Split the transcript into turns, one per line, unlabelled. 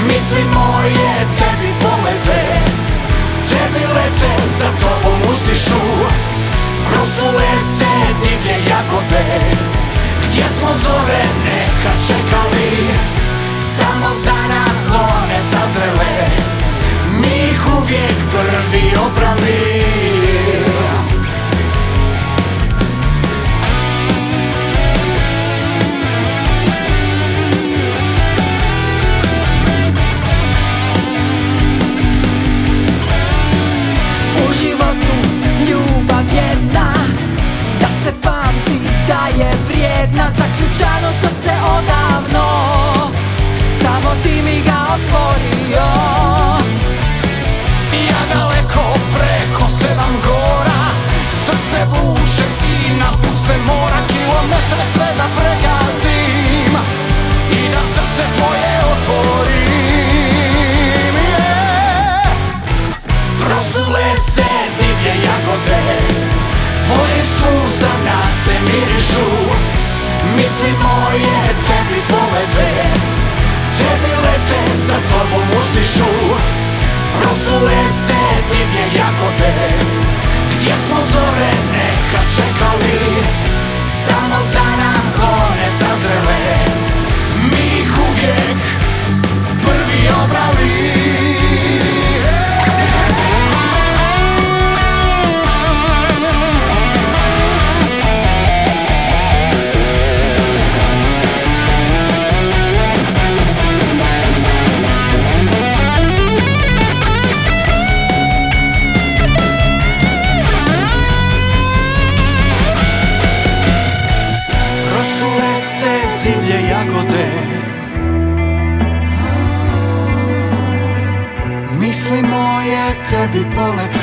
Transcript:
Misli moje tebi polete, tebi lete, za tobom uzdišu. Prosule se divlje jagode, gdje smo zore nekad čekali. Samo za nas one sazrele, mi ih uvijek prvi obrali.
U životu ljubav jedna, da se pamti, da je vrijedna. Zaključano srce odavno, samo ti mi ga otvorio.
Ja daleko preko 7 gora, srce vuče i na put se mora. Kilometre sve da pregazim i da srce tvoje otvorim. Prosule se divlje jagode, pojem suza na te mirišu. Misli moje tebi polete, tebi lete, za tobom uzdišu. Prosule se divlje jagode, gdje smo zore nekad čekali. Samo za nas one sazrele, mi ih uvijek prvi obrali. Divlje jagode, misli moje tebi polete.